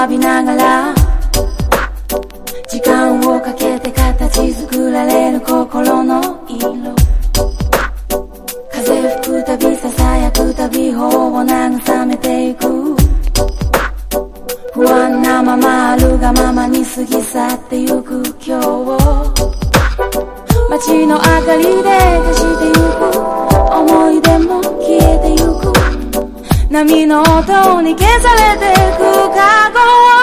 浴びながら時間をかけて形作られる心の色。風吹くたびささやくたび頬を慰めてゆく。不安なままあるがままに過ぎ去ってゆく今日を街の明かりで消してゆく。思い出も消えてゆく。波の音に消されてく過去を